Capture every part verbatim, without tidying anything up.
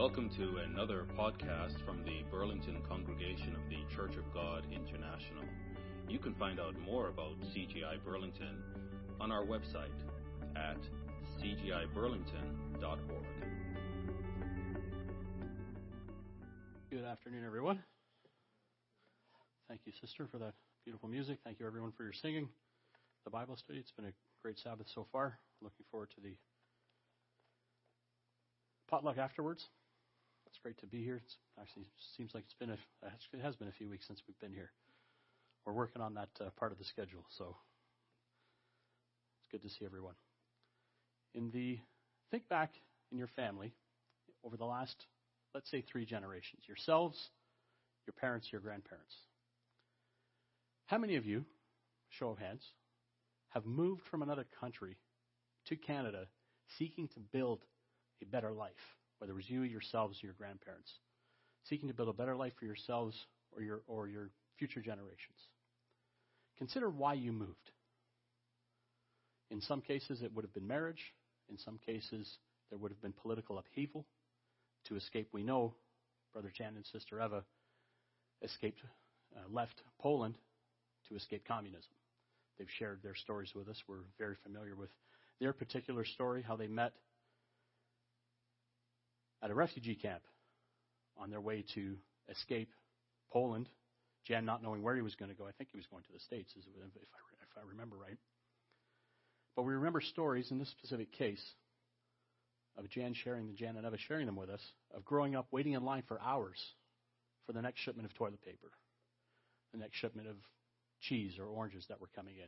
Welcome to another podcast from the Burlington congregation of the Church of God International. You can find out more about C G I Burlington on our website at c g i burlington dot org. Good afternoon, everyone. Thank you, sister, for that beautiful music. Thank you, everyone, for your singing, the Bible study. It's been a great Sabbath so far. Looking forward to the potluck afterwards. It's great to be here. It's actually seems like it's been a, it has been a few weeks since we've been here. We're working on that uh, part of the schedule, so it's good to see everyone. In the think back in your family over the last, let's say, three generations, yourselves, your parents, your grandparents. How many of you, show of hands, have moved from another country to Canada seeking to build a better life? Whether it was you, yourselves, or your grandparents, seeking to build a better life for yourselves or your or your future generations. Consider why you moved. In some cases, it would have been marriage. In some cases, there would have been political upheaval to escape. We know Brother Jan and Sister Eva escaped, uh, left Poland to escape communism. They've shared their stories with us. We're very familiar with their particular story, how they met at a refugee camp on their way to escape Poland. Jan not knowing where he was going to go. I think he was going to the States, if I, if I remember right. But we remember stories in this specific case of Jan sharing, Jan and Eva sharing them with us, of growing up waiting in line for hours for the next shipment of toilet paper, the next shipment of cheese or oranges that were coming in.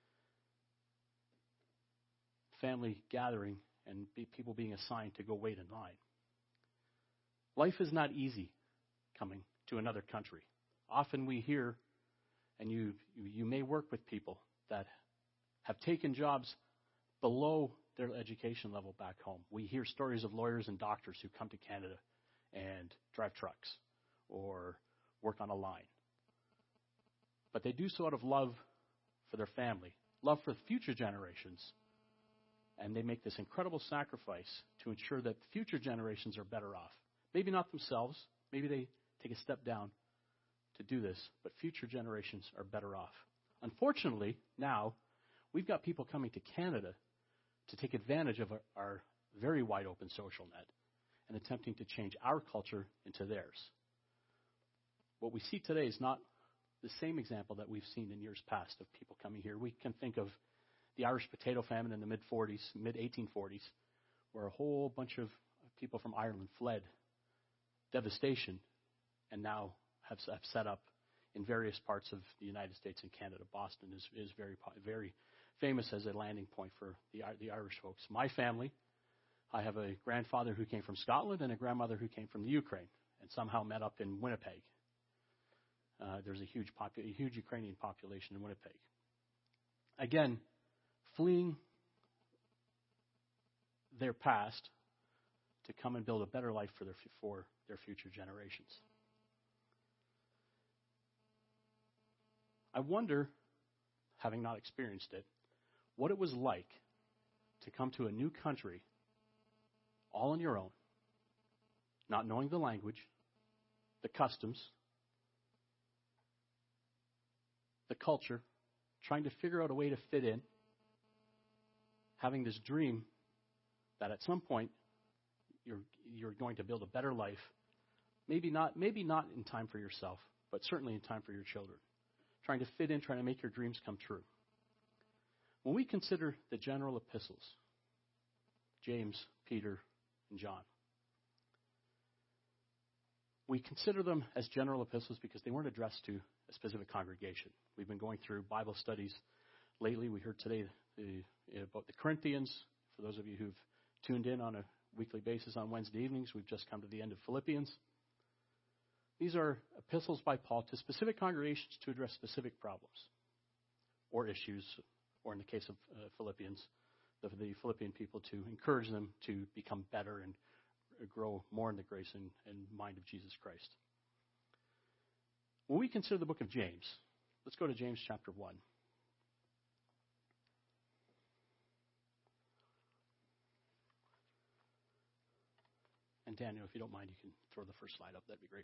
Family gathering and be, people being assigned to go wait in line. Life is not easy coming to another country. Often we hear, and you, you may work with people that have taken jobs below their education level back home. We hear stories of lawyers and doctors who come to Canada and drive trucks or work on a line. But they do so out of love for their family, love for future generations, and they make this incredible sacrifice to ensure that future generations are better off. Maybe not themselves. Maybe they take a step down to do this, but future generations are better off. Unfortunately, now, we've got people coming to Canada to take advantage of our, our very wide open social net and attempting to change our culture into theirs. What we see today is not the same example that we've seen in years past of people coming here. We can think of the Irish potato famine in the mid-forties, mid-eighteen forties, where a whole bunch of people from Ireland fled devastation and now have, have set up in various parts of the United States and Canada. Boston is, is very very famous as a landing point for the, the Irish folks. My family, I have a grandfather who came from Scotland and a grandmother who came from the Ukraine and somehow met up in Winnipeg. Uh, there's a huge, popu- a huge Ukrainian population in Winnipeg. Again, fleeing their past to come and build a better life for their for their future generations. I wonder, having not experienced it, what it was like to come to a new country all on your own, not knowing the language, the customs, the culture, trying to figure out a way to fit in, having this dream that at some point you're you're going to build a better life, maybe not maybe not in time for yourself, but certainly in time for your children. Trying to fit in, trying to make your dreams come true. When we consider the general epistles, James, Peter, and John, we consider them as general epistles because they weren't addressed to a specific congregation. We've been going through Bible studies lately. We heard today the, about the Corinthians. For those of you who've tuned in on a weekly basis on Wednesday evenings, we've just come to the end of Philippians. These are epistles by Paul to specific congregations to address specific problems or issues, or in the case of uh, Philippians, the, the Philippian people, to encourage them to become better and grow more in the grace and, and mind of Jesus Christ. When we consider the book of James, let's go to James chapter one. And Daniel, if you don't mind, you can throw the first slide up. That'd be great.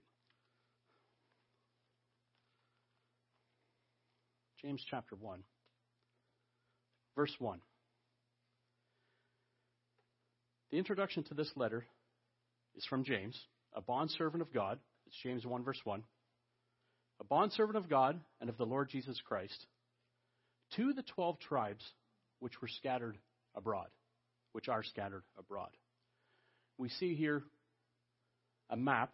James chapter one, verse one. The introduction to this letter is from James, a bondservant of God. It's James one, verse one. A bondservant of God and of the Lord Jesus Christ, to the twelve tribes which were scattered abroad, which are scattered abroad. We see here a map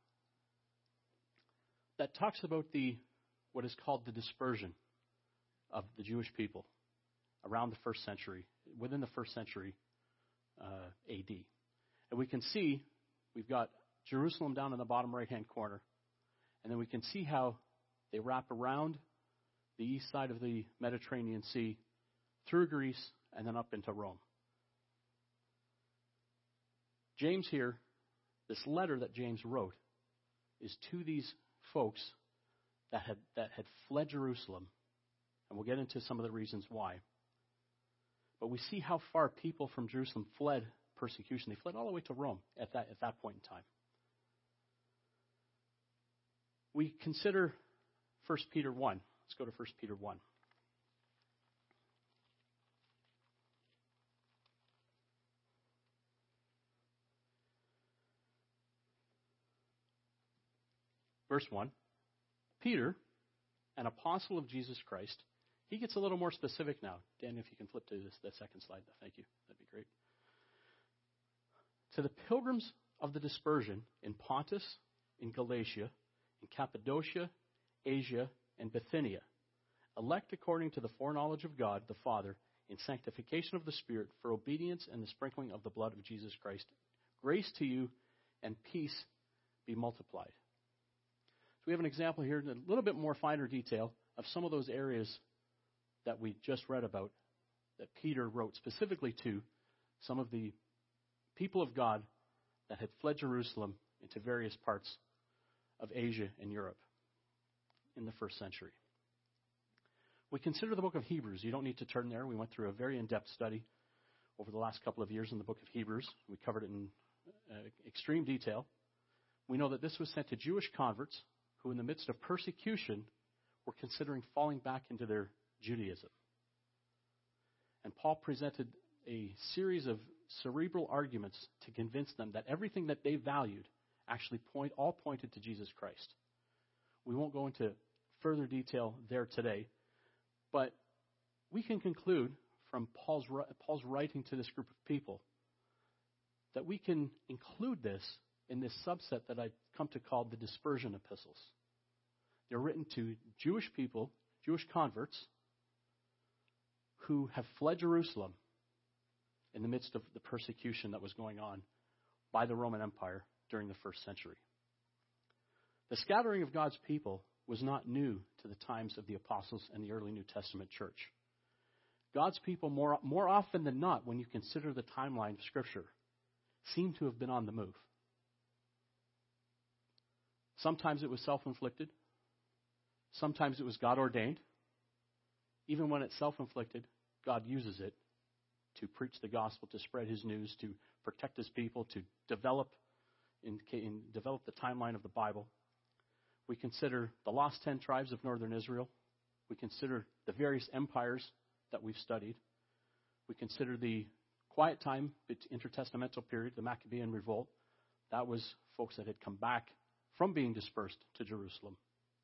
that talks about the what is called the dispersion of the Jewish people around the first century, within the first century uh, A D. And we can see we've got Jerusalem down in the bottom right-hand corner, and then we can see how they wrap around the east side of the Mediterranean Sea, through Greece, and then up into Rome. James here, this letter that James wrote, is to these folks that had that had fled Jerusalem, and we'll get into some of the reasons why. But we see how far people from Jerusalem fled persecution. They fled all the way to Rome at that at that point in time. We consider First Peter one. Let's go to First Peter one. Verse one. Peter, an apostle of Jesus Christ. He gets a little more specific now. Dan, if you can flip to this, that second slide. Thank you. That'd be great. To the pilgrims of the dispersion in Pontus, in Galatia, in Cappadocia, Asia, and Bithynia, elect according to the foreknowledge of God the Father, in sanctification of the Spirit, for obedience and the sprinkling of the blood of Jesus Christ. Grace to you and peace be multiplied. So we have an example here, a little bit more finer detail of some of those areas that we just read about that Peter wrote specifically to some of the people of God that had fled Jerusalem into various parts of Asia and Europe in the first century. We consider the book of Hebrews. You don't need to turn there. We went through a very in-depth study over the last couple of years in the book of Hebrews. We covered it in uh, extreme detail. We know that this was sent to Jewish converts who, in the midst of persecution, were considering falling back into their Judaism. And Paul presented a series of cerebral arguments to convince them that everything that they valued actually point all pointed to Jesus Christ. We won't go into further detail there today, but we can conclude from Paul's, Paul's writing to this group of people that we can include this in this subset that I come to call the dispersion epistles. They're written to Jewish people, Jewish converts, who have fled Jerusalem in the midst of the persecution that was going on by the Roman Empire during the first century. The scattering of God's people was not new to the times of the apostles and the early New Testament church. God's people, more, more often than not, when you consider the timeline of Scripture, seem to have been on the move. Sometimes it was self-inflicted. Sometimes it was God-ordained. Even when it's self-inflicted, God uses it to preach the gospel, to spread His news, to protect His people, to develop in, in develop the timeline of the Bible. We consider the lost ten tribes of northern Israel. We consider the various empires that we've studied. We consider the quiet time, the intertestamental period, the Maccabean revolt. That was folks that had come back from being dispersed to Jerusalem.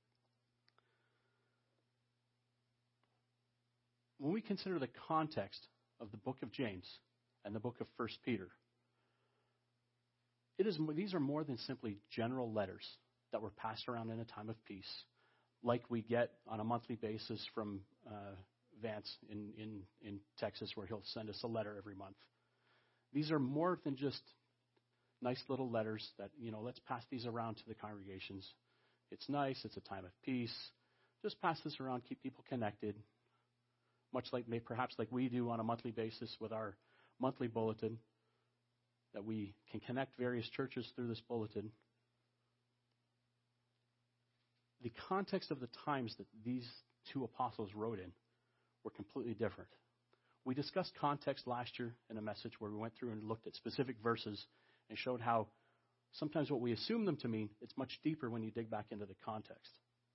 When we consider the context of the book of James and the book of First Peter, it is, these are more than simply general letters that were passed around in a time of peace, like we get on a monthly basis from uh, Vance in, in, in Texas, where he'll send us a letter every month. These are more than just nice little letters that, you know, let's pass these around to the congregations. It's nice. It's a time of peace. Just pass this around, keep people connected, much like may perhaps like we do on a monthly basis with our monthly bulletin, that we can connect various churches through this bulletin. The context of the times that these two apostles wrote in were completely different. We discussed context last year in a message where we went through and looked at specific verses and showed how sometimes what we assume them to mean, it's much deeper when you dig back into the context.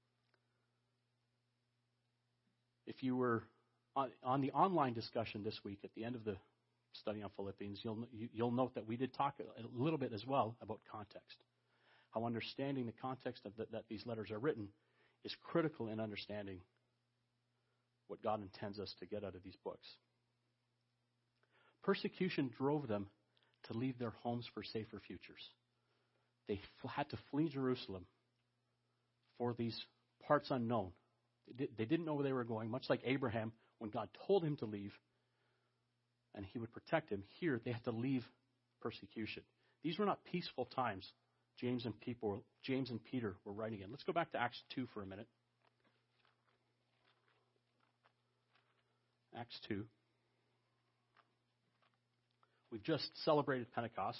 If you were on, on the online discussion this week at the end of the study on Philippians, you'll, you, you'll note that we did talk a little bit as well about context. How understanding the context of the, that these letters are written is critical in understanding what God intends us to get out of these books. Persecution drove them to leave their homes for safer futures. They f- had to flee Jerusalem for these parts unknown. They, did, they didn't know where they were going, much like Abraham when God told him to leave and he would protect him. Here, they had to leave persecution. These were not peaceful times James and, people, James and Peter were writing in. Let's go back to Acts two for a minute. Acts two. We've just celebrated Pentecost.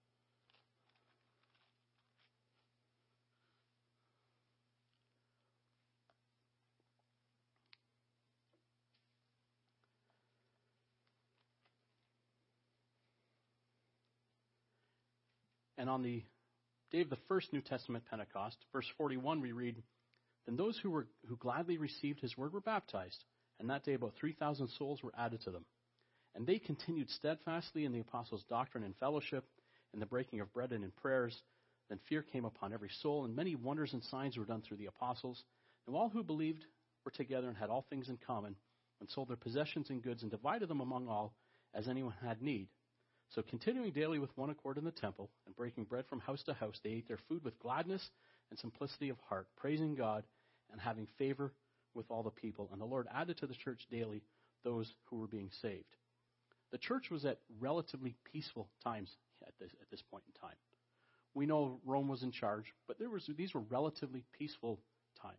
And on the day of the first New Testament Pentecost, verse forty-one, we read, "Then those who were who gladly received his word were baptized, and that day about three thousand souls were added to them. And they continued steadfastly in the apostles' doctrine and fellowship, in the breaking of bread and in prayers. Then fear came upon every soul, and many wonders and signs were done through the apostles. And all who believed were together and had all things in common, and sold their possessions and goods, and divided them among all, as anyone had need. So continuing daily with one accord in the temple, and breaking bread from house to house, they ate their food with gladness and simplicity of heart, praising God and having favor with all the people. And the Lord added to the church daily those who were being saved." The church was at relatively peaceful times at this, at this point in time. We know Rome was in charge, but there was these were relatively peaceful times.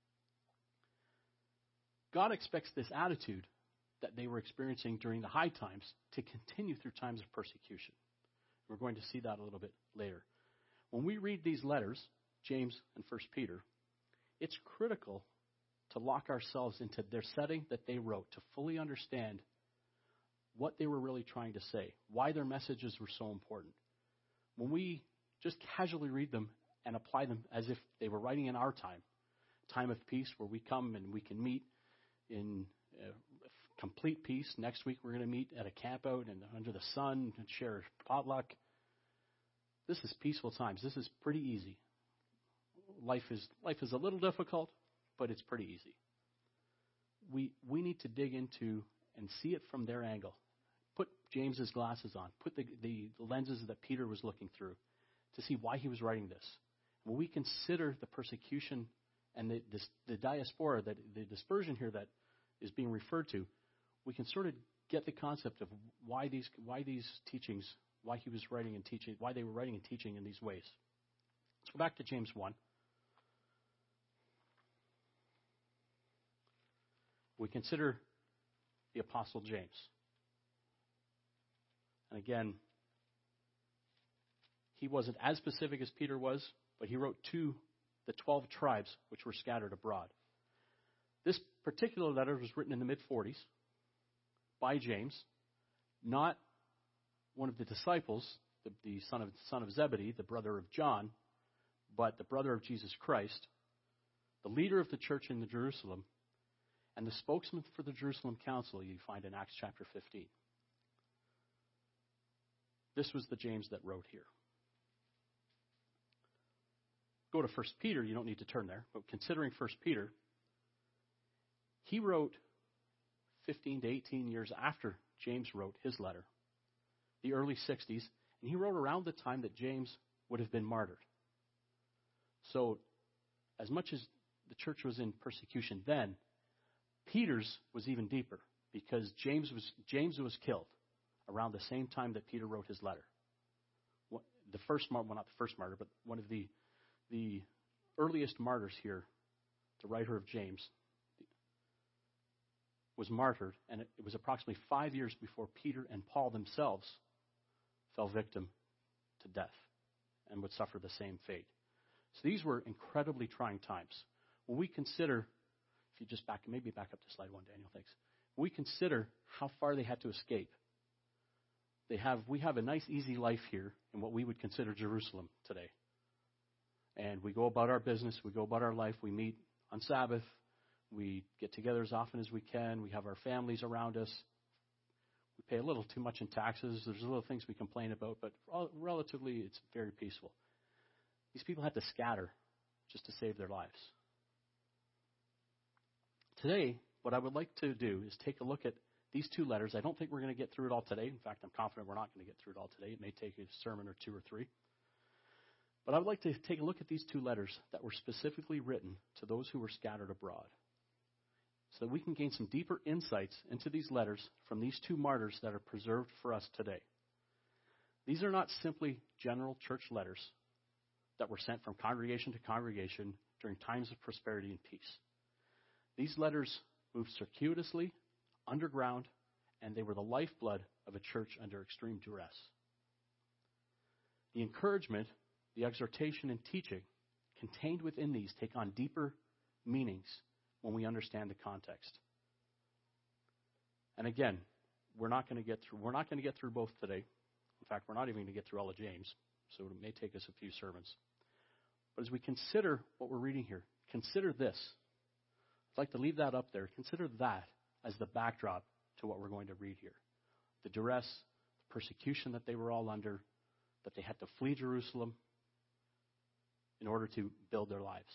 God expects this attitude that they were experiencing during the high times to continue through times of persecution. We're going to see that a little bit later. When we read these letters, James and First Peter, it's critical to lock ourselves into their setting that they wrote, to fully understand what they were really trying to say, why their messages were so important. When we just casually read them and apply them as if they were writing in our time, time of peace where we come and we can meet in uh, complete peace. Next week we're going to meet at a camp out and under the sun and share potluck. This is peaceful times. This is pretty easy. Life is life is a little difficult, but it's pretty easy. We we need to dig into and see it from their angle. Put James's glasses on. Put the, the lenses that Peter was looking through to see why he was writing this. When we consider the persecution and the, the, the diaspora, that the dispersion here that is being referred to, we can sort of get the concept of why these why these teachings, why he was writing and teaching, why they were writing and teaching in these ways. Let's go back to James one. We consider the Apostle James. And again, he wasn't as specific as Peter was, but he wrote to the twelve tribes which were scattered abroad. This particular letter was written in the mid forties by James, not one of the disciples, the, the son of son of Zebedee, the brother of John, but the brother of Jesus Christ, the leader of the church in the Jerusalem, and the spokesman for the Jerusalem Council you find in Acts chapter fifteen. This was the James that wrote here. Go to First Peter, you don't need to turn there, but considering First Peter, he wrote fifteen to eighteen years after James wrote his letter, the early sixties, and he wrote around the time that James would have been martyred. So, as much as the church was in persecution then, Peter's was even deeper because James was James was killed around the same time that Peter wrote his letter. The first, well, not the first martyr, but one of the the earliest martyrs here, the writer of James, was martyred, and it, it was approximately five years before Peter and Paul themselves fell victim to death and would suffer the same fate. So these were incredibly trying times. When we consider, if you just back, maybe back up to slide one, Daniel, thanks. When we consider how far they had to escape, They have, we have a nice, easy life here in what we would consider Jerusalem today. And we go about our business, we go about our life, we meet on Sabbath, we get together as often as we can, we have our families around us. We pay a little too much in taxes. There's little things we complain about, but relatively it's very peaceful. These people had to scatter just to save their lives. Today, what I would like to do is take a look at these two letters. I don't think we're going to get through it all today. In fact, I'm confident we're not going to get through it all today. It may take a sermon or two or three. But I would like to take a look at these two letters that were specifically written to those who were scattered abroad, so that we can gain some deeper insights into these letters from these two martyrs that are preserved for us today. These are not simply general church letters that were sent from congregation to congregation during times of prosperity and peace. These letters moved circuitously, underground, and they were the lifeblood of a church under extreme duress. The encouragement, the exhortation, and teaching contained within these take on deeper meanings when we understand the context. And again, we're not going to get through we're not going to get through both today. In fact, we're not even going to get through all of James, so it may take us a few sermons. But as we consider what we're reading here, consider this. I'd like to leave that up there. Consider that as the backdrop to what we're going to read here. The duress, the persecution that they were all under, that they had to flee Jerusalem in order to build their lives.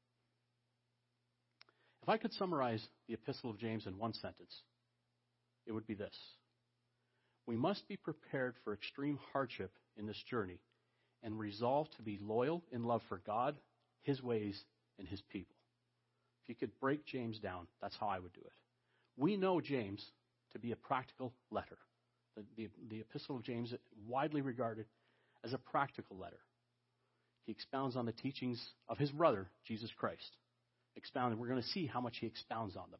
If I could summarize the Epistle of James in one sentence, it would be this. We must be prepared for extreme hardship in this journey and resolve to be loyal in love for God, His ways, and His people. If you could break James down, that's how I would do it. We know James to be a practical letter. The, the, the Epistle of James is widely regarded as a practical letter. He expounds on the teachings of his brother, Jesus Christ. Expounded. We're going to see how much he expounds on them.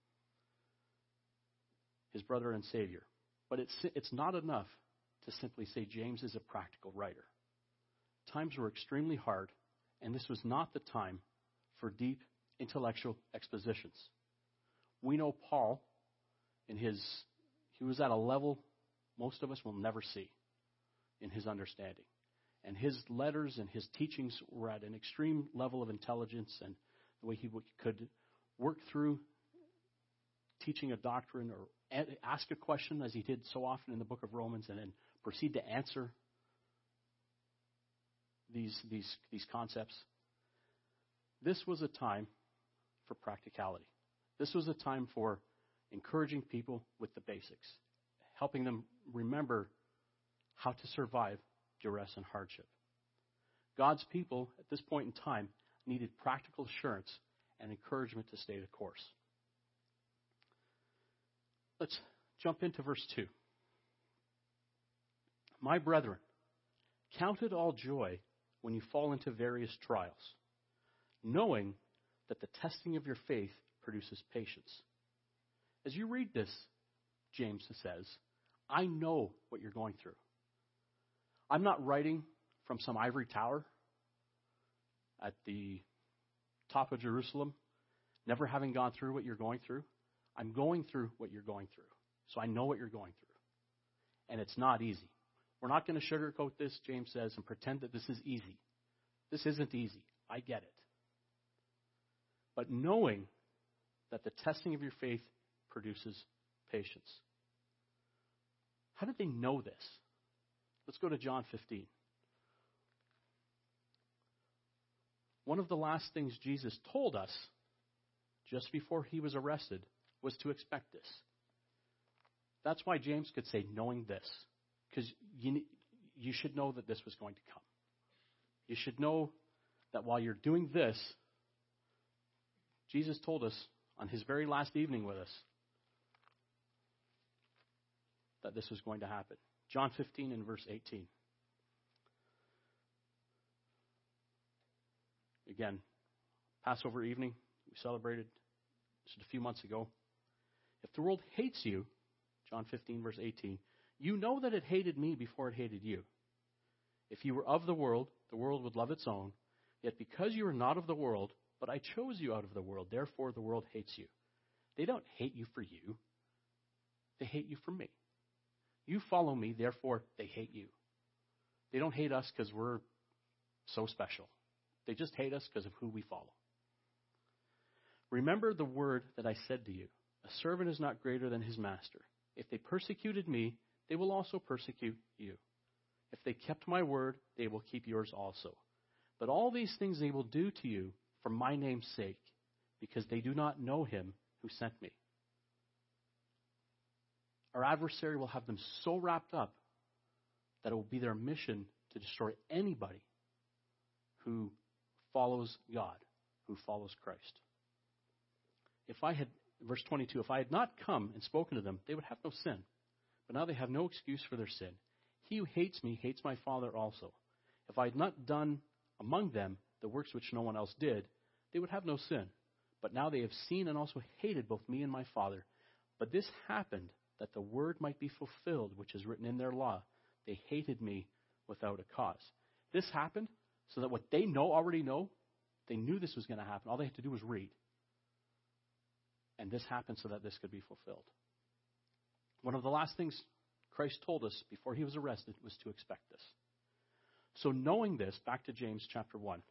His brother and Savior. But it's, it's not enough to simply say James is a practical writer. Times were extremely hard, and this was not the time for deep intellectual expositions. We know Paul, in his, he was at a level most of us will never see in his understanding. And his letters and his teachings were at an extreme level of intelligence, and the way he w- could work through teaching a doctrine or a- ask a question, as he did so often in the book of Romans, and then proceed to answer these, these, these concepts. This was a time for practicality. This was a time for encouraging people with the basics, helping them remember how to survive duress and hardship. God's people at this point in time needed practical assurance and encouragement to stay the course. Let's jump into verse two. My brethren, count it all joy when you fall into various trials, knowing that the testing of your faith produces patience. As you read this, James says, I know what you're going through. I'm not writing from some ivory tower at the top of Jerusalem, never having gone through what you're going through. I'm going through what you're going through. So I know what you're going through. And it's not easy. We're not going to sugarcoat this, James says, and pretend that this is easy. This isn't easy. I get it. But knowing that the testing of your faith produces patience. How did they know this? Let's go to John fifteen. One of the last things Jesus told us just before he was arrested was to expect this. That's why James could say, knowing this, because you, you should know that this was going to come. You should know that while you're doing this, Jesus told us on his very last evening with us that this was going to happen. John fifteen and verse eighteen. Again, Passover evening, we celebrated just a few months ago. If the world hates you, John fifteen, verse eighteen, you know that it hated me before it hated you. If you were of the world, the world would love its own. Yet because you are not of the world, but I chose you out of the world, therefore the world hates you. They don't hate you for you. They hate you for me. You follow me, therefore they hate you. They don't hate us because we're so special. They just hate us because of who we follow. Remember the word that I said to you. A servant is not greater than his master. If they persecuted me, they will also persecute you. If they kept my word, they will keep yours also. But all these things they will do to you for my name's sake, because they do not know him who sent me. Our adversary will have them so wrapped up that it will be their mission to destroy anybody who follows God, who follows Christ. If I had, verse twenty-two, if I had not come and spoken to them, they would have no sin. But now they have no excuse for their sin. He who hates me hates my Father also. If I had not done among them the works which no one else did, they would have no sin. But now they have seen and also hated both me and my Father. But this happened that the word might be fulfilled, which is written in their law. They hated me without a cause. This happened so that what they know already know, they knew this was going to happen. All they had to do was read. And this happened so that this could be fulfilled. One of the last things Christ told us before he was arrested was to expect this. So knowing this, back to James chapter one.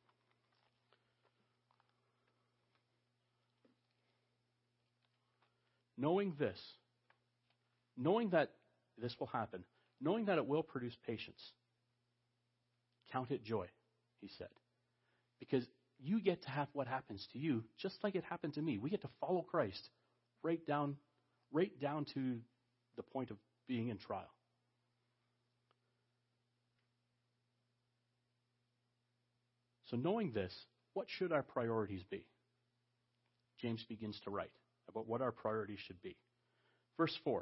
Knowing this, knowing that this will happen, knowing that it will produce patience, count it joy, he said. Because you get to have what happens to you just like it happened to me. We get to follow Christ right down, right down to the point of being in trial. So knowing this, what should our priorities be? James begins to write about what our priorities should be. Verse four.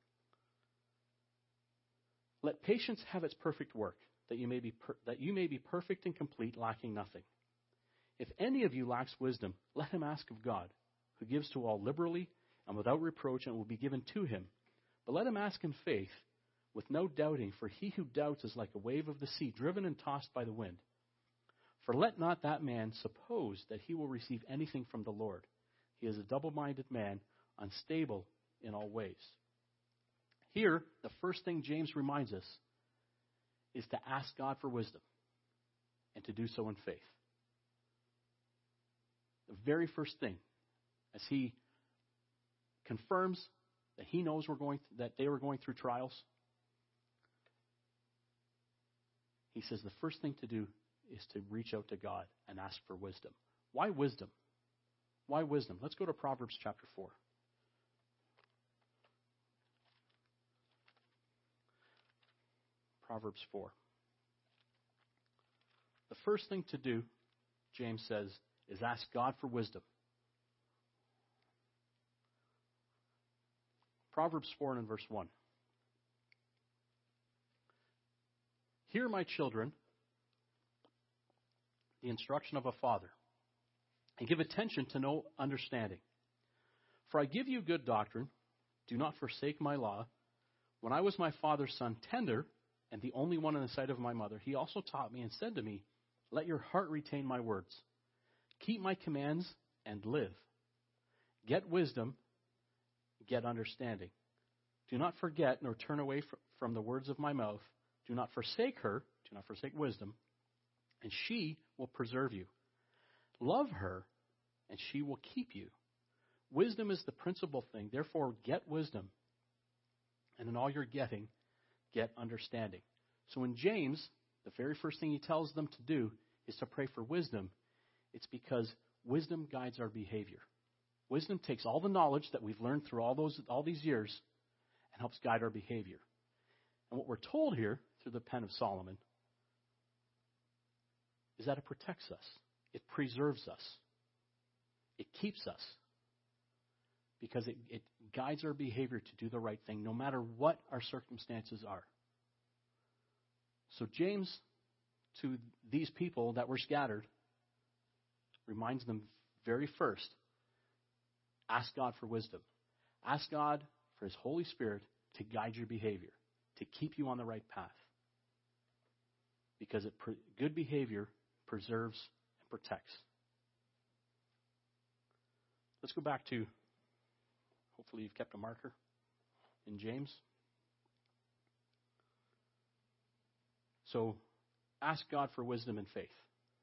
Let patience have its perfect work, that you may be per- that you may be perfect and complete, lacking nothing. If any of you lacks wisdom, let him ask of God, who gives to all liberally and without reproach, and it will be given to him. But let him ask in faith, with no doubting, for he who doubts is like a wave of the sea, driven and tossed by the wind. For let not that man suppose that he will receive anything from the Lord. He is a double-minded man, unstable in all ways. Here, the first thing James reminds us is to ask God for wisdom and to do so in faith. The very first thing, as he confirms that he knows we're going th- that they were going through trials, he says the first thing to do is to reach out to God and ask for wisdom. Why wisdom? Why wisdom? Let's go to Proverbs chapter four. Proverbs four. The first thing to do, James says, is ask God for wisdom. Proverbs four and verse one. Hear, my children, the instruction of a father, and give attention to know understanding. For I give you good doctrine. Do not forsake my law. When I was my father's son, tender, and the only one in the sight of my mother, he also taught me and said to me, let your heart retain my words. Keep my commands and live. Get wisdom, get understanding. Do not forget nor turn away fr- from the words of my mouth. Do not forsake her, do not forsake wisdom, and she will preserve you. Love her, and she will keep you. Wisdom is the principal thing. Therefore, get wisdom. And in all you're getting, get understanding. So in James, the very first thing he tells them to do is to pray for wisdom. It's because wisdom guides our behavior. Wisdom takes all the knowledge that we've learned through all those all these years and helps guide our behavior. And what we're told here through the pen of Solomon is that it protects us. It preserves us. It keeps us. Because it, it guides our behavior to do the right thing, no matter what our circumstances are. So James, to these people that were scattered, reminds them very first, ask God for wisdom. Ask God for his Holy Spirit to guide your behavior, to keep you on the right path. Because it, good behavior preserves and protects. Let's go back to, hopefully you've kept a marker in James. So ask God for wisdom and faith.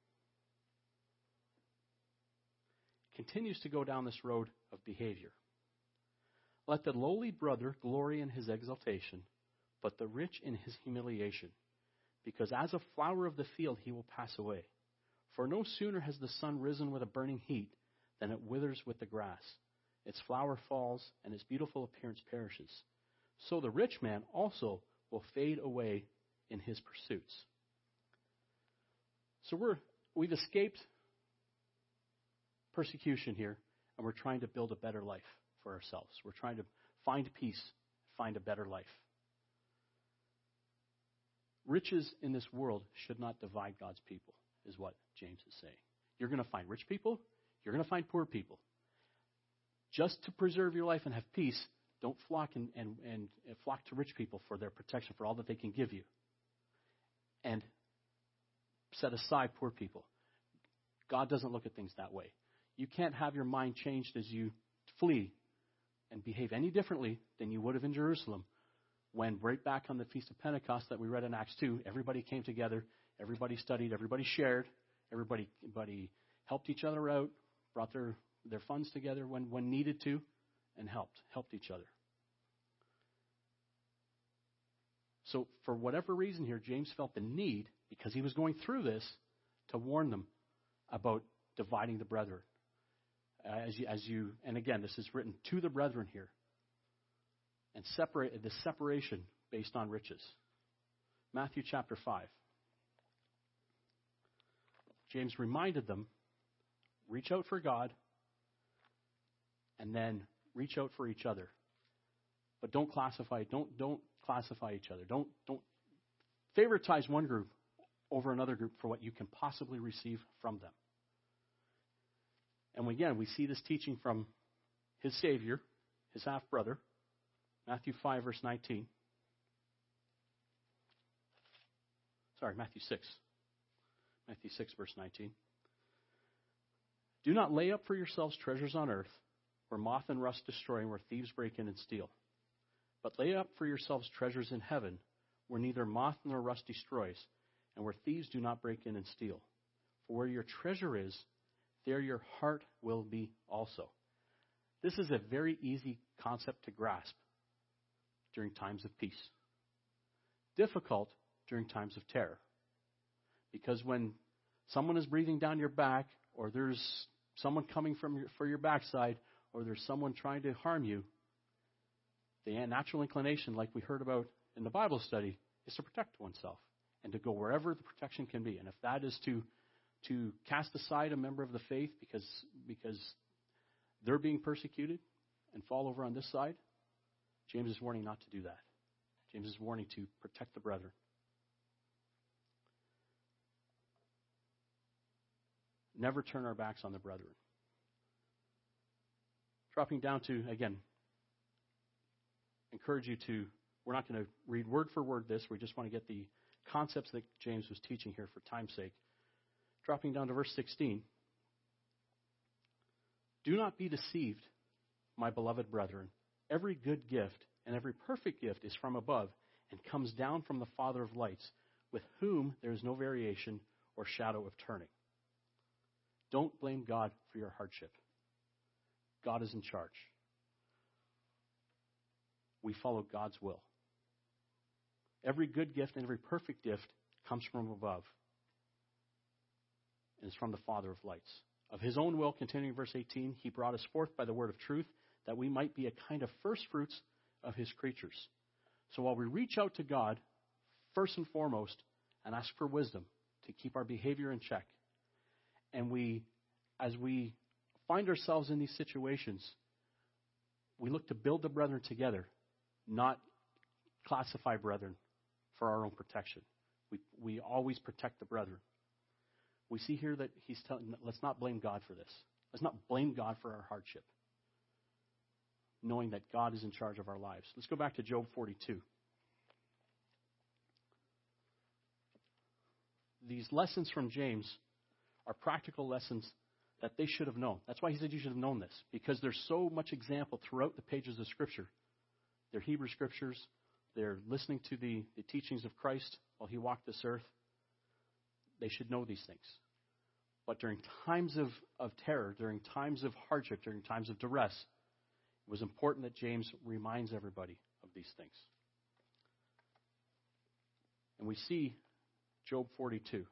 Continues to go down this road of behavior. Let the lowly brother glory in his exaltation, but the rich in his humiliation, because as a flower of the field he will pass away. For no sooner has the sun risen with a burning heat than it withers with the grass. Its flower falls, and its beautiful appearance perishes. So the rich man also will fade away in his pursuits. So we're, we've escaped persecution here, and we're trying to build a better life for ourselves. We're trying to find peace, find a better life. Riches in this world should not divide God's people, is what James is saying. You're going to find rich people, you're going to find poor people. Just to preserve your life and have peace, don't flock and, and, and flock to rich people for their protection, for all that they can give you. And set aside poor people. God doesn't look at things that way. You can't have your mind changed as you flee and behave any differently than you would have in Jerusalem when, right back on the Feast of Pentecost that we read in Acts two, everybody came together, everybody studied, everybody shared, everybody, everybody helped each other out, brought their, their funds together when, when needed to, and helped, helped each other. So for whatever reason here, James felt the need, because he was going through this, to warn them about dividing the brethren. As you, as you, and again, this is written to the brethren here. And separate the separation based on riches. Matthew chapter five. James reminded them, reach out for God, and then reach out for each other. But don't classify, don't don't classify each other. Don't don't favoritize one group over another group for what you can possibly receive from them. And again, we see this teaching from his Savior, his half-brother, Matthew five, verse nineteen. Sorry, Matthew six. Matthew six, verse nineteen. Do not lay up for yourselves treasures on earth, where moth and rust destroy and where thieves break in and steal. But lay up for yourselves treasures in heaven, where neither moth nor rust destroys, and where thieves do not break in and steal. For where your treasure is, there your heart will be also. This is a very easy concept to grasp during times of peace. Difficult during times of terror. Because when someone is breathing down your back, or there's someone coming from your, for your backside, or there's someone trying to harm you, the natural inclination, like we heard about in the Bible study, is to protect oneself and to go wherever the protection can be. And if that is to to cast aside a member of the faith because because they're being persecuted and fall over on this side, James is warning not to do that. James is warning to protect the brethren. Never turn our backs on the brethren. Dropping down to, again, encourage you to, we're not going to read word for word this, we just want to get the concepts that James was teaching here for time's sake. Dropping down to verse sixteen. Do not be deceived, my beloved brethren. Every good gift and every perfect gift is from above and comes down from the Father of lights, with whom there is no variation or shadow of turning. Don't blame God for your hardship. God is in charge. We follow God's will. Every good gift and every perfect gift comes from above and is from the Father of lights. Of his own will, continuing verse eighteen, he brought us forth by the word of truth, that we might be a kind of first fruits of his creatures. So while we reach out to God, first and foremost, and ask for wisdom to keep our behavior in check, and we, as we find ourselves in these situations, we look to build the brethren together, not classify brethren for our own protection. We, we always protect the brethren. We see here that he's telling, let's not blame God for this. Let's not blame God for our hardship, knowing that God is in charge of our lives. Let's go back to Job forty-two. These lessons from James are practical lessons that they should have known. That's why he said you should have known this, because there's so much example throughout the pages of Scripture. They're Hebrew Scriptures. they're listening to the, the teachings of Christ while he walked this earth, they should know these things. But during times of, of terror, during times of hardship, during times of duress, it was important that James reminds everybody of these things. And we see Job forty-two.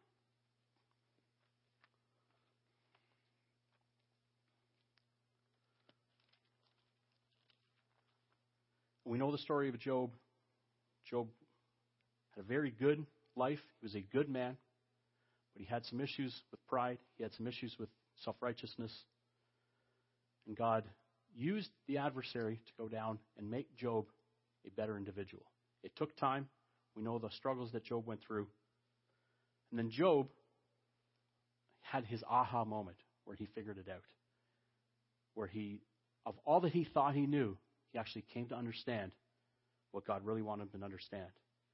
We know the story of Job. Job had a very good life. He was a good man, but he had some issues with pride. He had some issues with self-righteousness. And God used the adversary to go down and make Job a better individual. It took time. We know the struggles that Job went through. And then Job had his aha moment where he figured it out. Where he, of all that he thought he knew, he actually came to understand what God really wanted him to understand.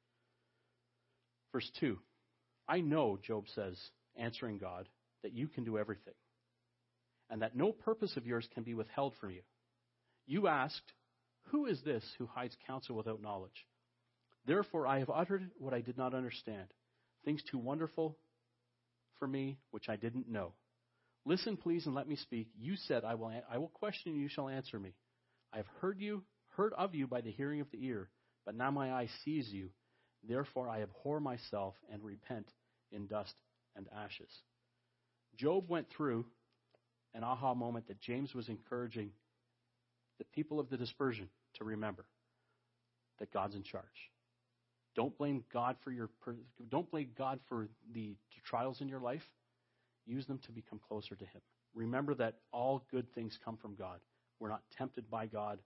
Verse two, I know, Job says, answering God, that you can do everything, and that no purpose of yours can be withheld from you. You asked, who is this who hides counsel without knowledge? Therefore I have uttered what I did not understand, things too wonderful for me which I didn't know. Listen, please, and let me speak. You said, I will, I will question you, you shall answer me. I have heard you, heard of you by the hearing of the ear, but now my eye sees you. Therefore I abhor myself and repent in dust and ashes. Job went through an aha moment that James was encouraging the people of the dispersion to remember that God's in charge. Don't blame God for your don't blame God for the trials in your life. Use them to become closer to him. Remember that all good things come from God. We're not tempted by God.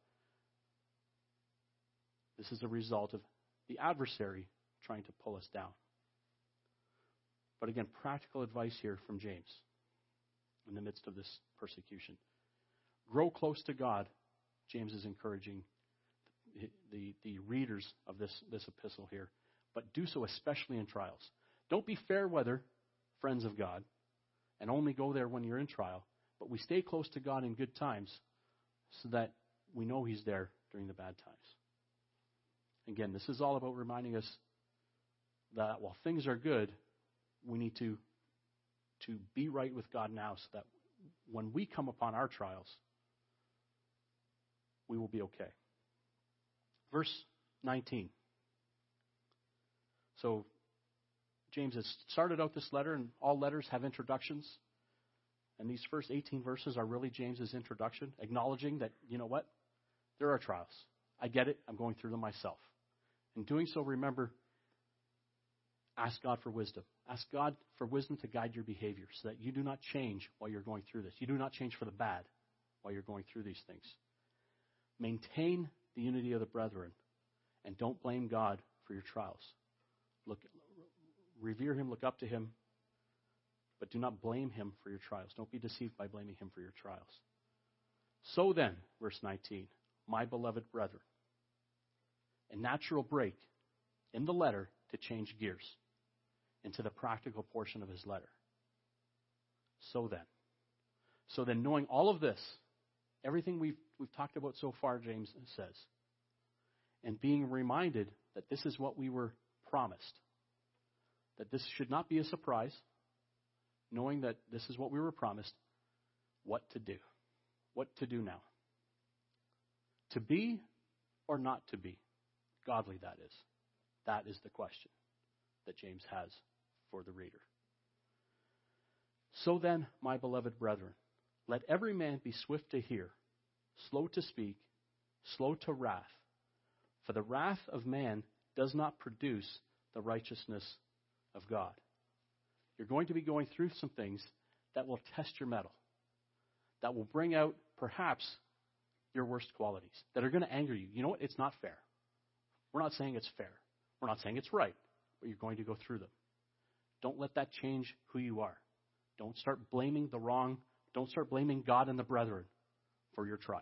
This is a result of the adversary trying to pull us down. But again, practical advice here from James in the midst of this persecution. Grow close to God, James is encouraging the, the, the readers of this, this epistle here, but do so especially in trials. Don't be fair weather friends of God and only go there when you're in trial, but we stay close to God in good times so that we know he's there during the bad times. Again, this is all about reminding us that while things are good, we need to, to be right with God now so that when we come upon our trials, we will be okay. Verse nineteen. So, James has started out this letter, and all letters have introductions. And these first eighteen verses are really James's introduction, acknowledging that, you know what? There are trials. I get it. I'm going through them myself. In doing so, remember, ask God for wisdom. Ask God for wisdom to guide your behavior so that you do not change while you're going through this. You do not change for the bad while you're going through these things. Maintain the unity of the brethren, and don't blame God for your trials. Look, revere him, look up to him, but do not blame him for your trials. Don't be deceived by blaming him for your trials. So then, verse nineteen, my beloved brethren, a natural break in the letter to change gears into the practical portion of his letter. So then. So then, knowing all of this, everything we've, we've talked about so far, James says, and being reminded that this is what we were promised, that this should not be a surprise, knowing that this is what we were promised, what to do. What to do now. To be or not to be. Godly, that is. That is the question that James has for the reader. So then, my beloved brethren, let every man be swift to hear, slow to speak, slow to wrath. For the wrath of man does not produce the righteousness of God. You're going to be going through some things that will test your mettle, that will bring out perhaps your worst qualities, that are going to anger you. You know what? It's not fair. We're not saying it's fair. We're not saying it's right, but you're going to go through them. Don't let that change who you are. Don't start blaming the wrong. Don't start blaming God and the brethren for your trials.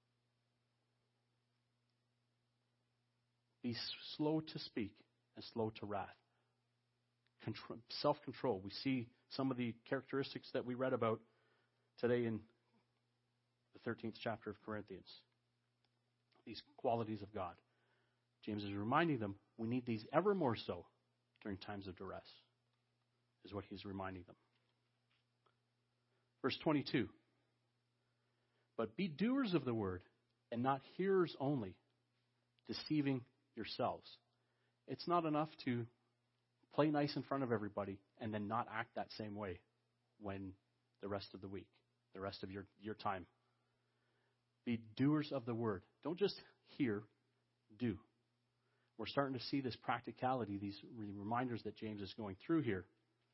Be slow to speak and slow to wrath. Control, self-control. We see some of the characteristics that we read about today in the thirteenth chapter of Corinthians. These qualities of God. James is reminding them we need these ever more so during times of duress, is what he's reminding them. Verse twenty-two. But be doers of the word and not hearers only, deceiving yourselves. It's not enough to play nice in front of everybody and then not act that same way when the rest of the week, the rest of your, your time. Be doers of the word. Don't just hear, do. We're starting to see this practicality, these reminders that James is going through here.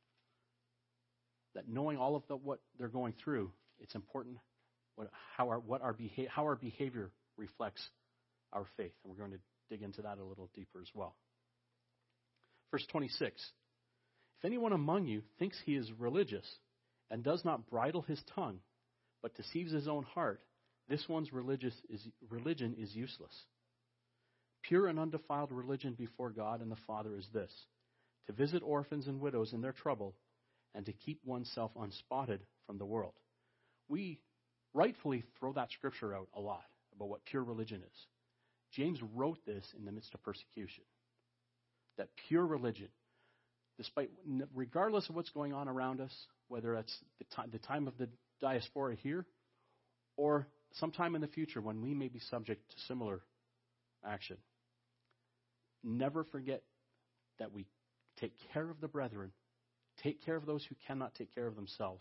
That knowing all of the, what they're going through, it's important what, how, our, what our beha- how our behavior reflects our faith. And we're going to dig into that a little deeper as well. Verse twenty-six. If anyone among you thinks he is religious and does not bridle his tongue, but deceives his own heart, this one's religious is, religion is useless. Pure and undefiled religion before God and the Father is this, to visit orphans and widows in their trouble and to keep oneself unspotted from the world. We rightfully throw that scripture out a lot about what pure religion is. James wrote this in the midst of persecution. That pure religion, despite, regardless of what's going on around us, whether that's the time, the time of the diaspora here or sometime in the future when we may be subject to similar action, never forget that we take care of the brethren, take care of those who cannot take care of themselves,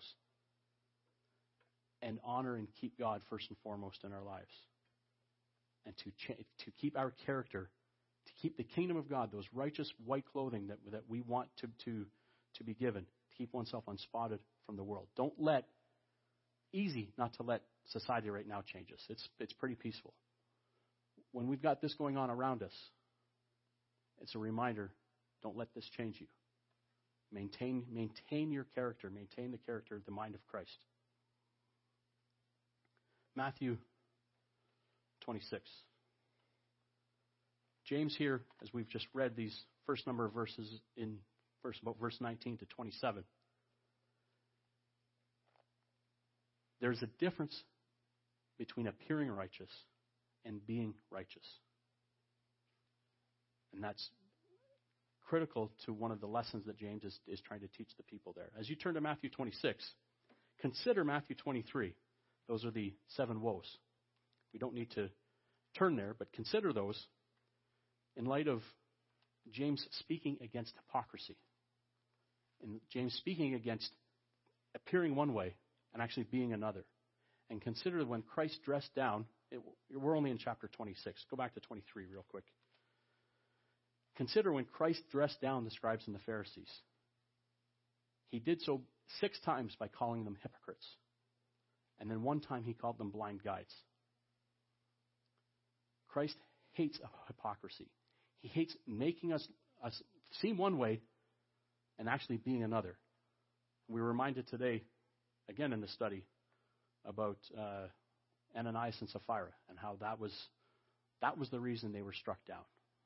and honor and keep God first and foremost in our lives. And to cha- to keep our character, to keep the kingdom of God, those righteous white clothing that, that we want to, to, to be given, to keep oneself unspotted from the world. Don't let, easy not to let society right now change us. It's, it's pretty peaceful. When we've got this going on around us, it's a reminder, don't let this change you. Maintain, maintain your character, maintain the character, the mind of Christ. Matthew twenty-six. James here, as we've just read these first number of verses in verse about verse nineteen to twenty-seven, there's a difference between appearing righteous and being righteous. And that's critical to one of the lessons that James is, is trying to teach the people there. As you turn to Matthew twenty-six, consider Matthew twenty-three. Those are the seven woes. We don't need to turn there, but consider those in light of James speaking against hypocrisy. And James speaking against appearing one way and actually being another. And consider when Christ dressed down, it, we're only in chapter twenty-six. Go back to twenty-three real quick. Consider when Christ dressed down the scribes and the Pharisees. He did so six times by calling them hypocrites. And then one time he called them blind guides. Christ hates hypocrisy. He hates making us, us seem one way and actually being another. We were reminded today, again in the study, about uh, Ananias and Sapphira and how that was that was the reason they were struck down.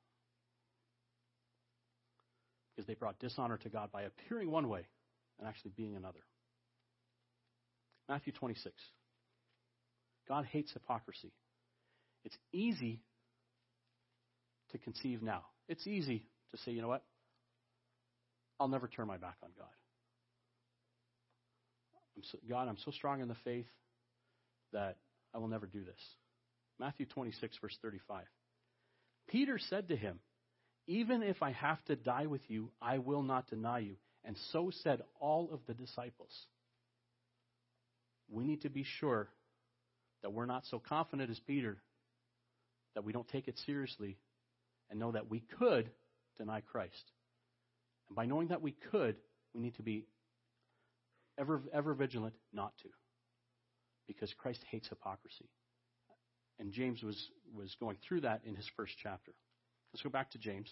Because they brought dishonor to God by appearing one way and actually being another. Matthew twenty-six. God hates hypocrisy. It's easy to conceive now. It's easy to say, you know what? I'll never turn my back on God. I'm so, God, I'm so strong in the faith that I will never do this. Matthew twenty-six, verse thirty-five. Peter said to him, even if I have to die with you, I will not deny you. And so said all of the disciples. We need to be sure that we're not so confident as Peter that we don't take it seriously and know that we could deny Christ. And by knowing that we could, we need to be ever, ever vigilant not to. Because Christ hates hypocrisy. And James was, was going through that in his first chapter. Let's go back to James.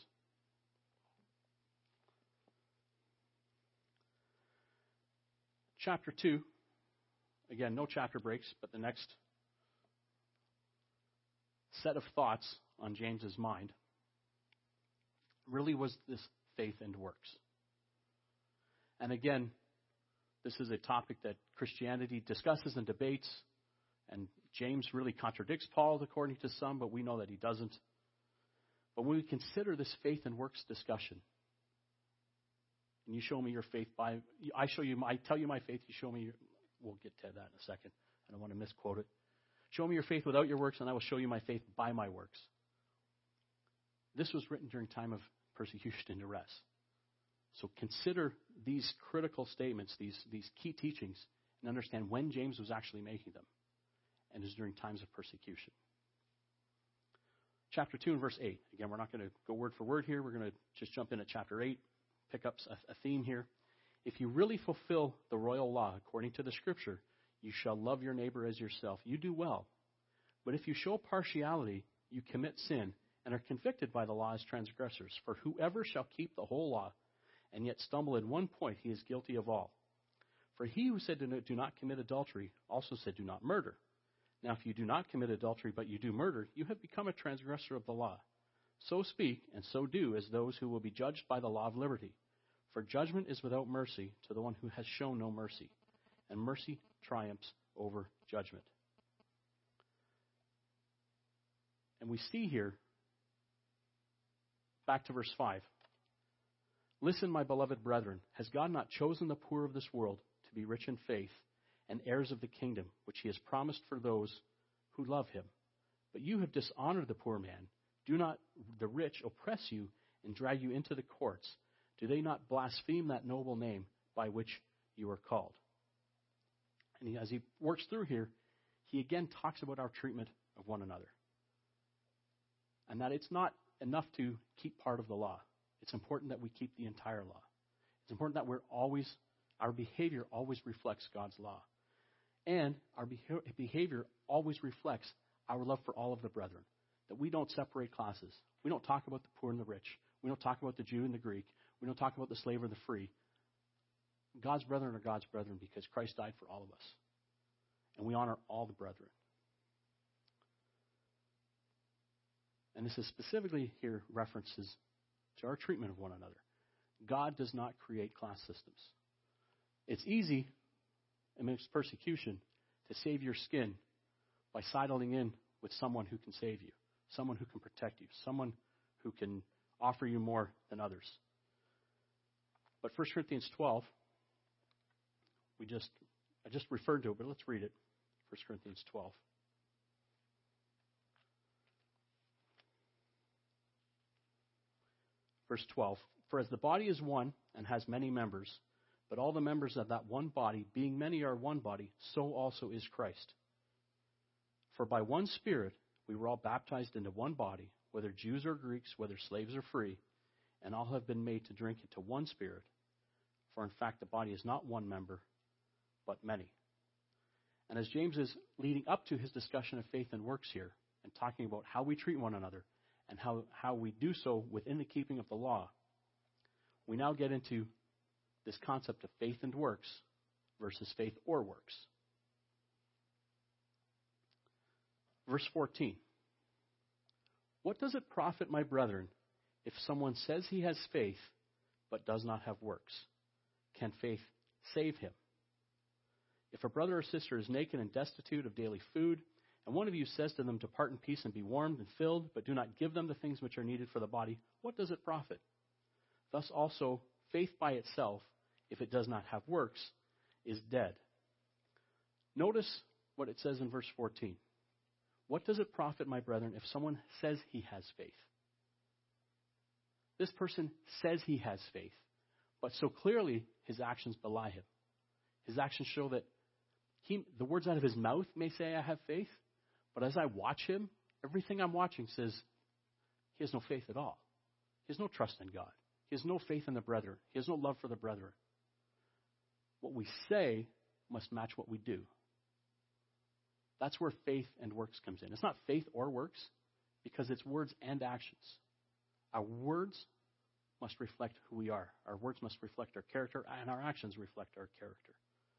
Chapter two. Again, no chapter breaks, but the next set of thoughts on James's mind really was this faith and works. And again, this is a topic that Christianity discusses and debates, and James really contradicts Paul according to some, but we know that he doesn't. But when we consider this faith and works discussion, and you show me your faith by, I show you, I tell you my faith, you show me your, we'll get to that in a second. I don't want to misquote it. Show me your faith without your works, and I will show you my faith by my works. This was written during time of persecution and duress. So consider these critical statements, these, these key teachings, and understand when James was actually making them. And it was during times of persecution. Chapter two and verse eight. Again, we're not going to go word for word here. We're going to just jump in at chapter eight, pick up a, a theme here. If you really fulfill the royal law according to the Scripture, you shall love your neighbor as yourself. You do well. But if you show partiality, you commit sin and are convicted by the law as transgressors. For whoever shall keep the whole law and yet stumble in one point, he is guilty of all. For he who said, do not commit adultery, also said, do not murder. Now, if you do not commit adultery, but you do murder, you have become a transgressor of the law. So speak and so do as those who will be judged by the law of liberty. For judgment is without mercy to the one who has shown no mercy, and mercy triumphs over judgment. And we see here, back to verse five. Listen, my beloved brethren, has God not chosen the poor of this world to be rich in faith and heirs of the kingdom, which he has promised for those who love him? But you have dishonored the poor man. Do not the rich oppress you and drag you into the courts? Do they not blaspheme that noble name by which you are called? And he, as he works through here, he again talks about our treatment of one another. And that it's not enough to keep part of the law. It's important that we keep the entire law. It's important that we're always, our behavior always reflects God's law. And our behavior always reflects our love for all of the brethren. That we don't separate classes. We don't talk about the poor and the rich. We don't talk about the Jew and the Greek. We don't talk about the slave or the free. God's brethren are God's brethren because Christ died for all of us. And we honor all the brethren. And this is specifically here references to our treatment of one another. God does not create class systems. It's easy, amidst persecution, to save your skin by sidling in with someone who can save you, someone who can protect you, someone who can offer you more than others. But First Corinthians twelve, we just I just referred to it, but let's read it. First Corinthians twelve. Verse twelve, for as the body is one and has many members, but all the members of that one body, being many, are one body, so also is Christ. For by one Spirit we were all baptized into one body, whether Jews or Greeks, whether slaves or free, and all have been made to drink into one Spirit. For in fact the body is not one member, but many. And as James is leading up to his discussion of faith and works here, and talking about how we treat one another, and how, how we do so within the keeping of the law, we now get into this concept of faith and works versus faith or works. Verse fourteen. What does it profit, my brethren, if someone says he has faith but does not have works? Can faith save him? If a brother or sister is naked and destitute of daily food, and one of you says to them, depart in peace and be warmed and filled, but do not give them the things which are needed for the body, what does it profit? Thus also, faith by itself, if it does not have works, is dead. Notice what it says in verse fourteen. What does it profit, my brethren, if someone says he has faith? This person says he has faith, but so clearly his actions belie him. His actions show that he, the words out of his mouth may say, I have faith, but as I watch him, everything I'm watching says he has no faith at all. He has no trust in God. He has no faith in the brethren. He has no love for the brethren. What we say must match what we do. That's where faith and works comes in. It's not faith or works because it's words and actions. Our words must reflect who we are. Our words must reflect our character, and our actions reflect our character.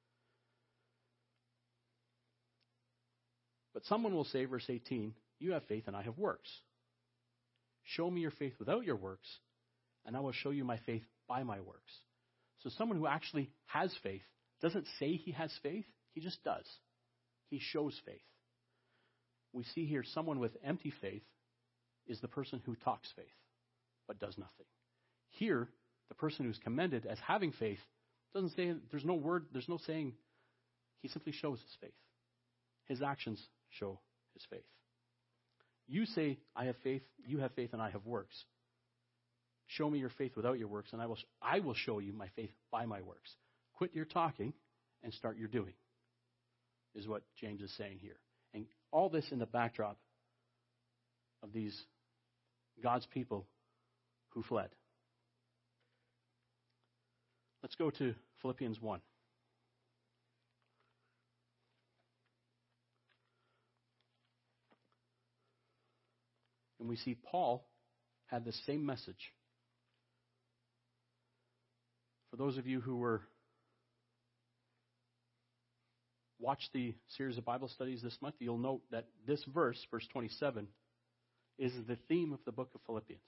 But someone will say, verse eighteen, you have faith and I have works. Show me your faith without your works, and I will show you my faith by my works. So someone who actually has faith doesn't say he has faith, he just does. He shows faith. We see here someone with empty faith is the person who talks faith but does nothing. Here, the person who's commended as having faith doesn't say, there's no word, there's no saying, he simply shows his faith. His actions show his faith. You say, I have faith, you have faith, and I have works. Show me your faith without your works, and I will, I will show you my faith by my works. Quit your talking and start your doing, is what James is saying here. And all this in the backdrop of these God's people who fled. Let's go to Philippians one. And we see Paul had the same message. For those of you who were watch the series of Bible studies this month, you'll note that this verse, verse twenty-seven, is the theme of the book of Philippians.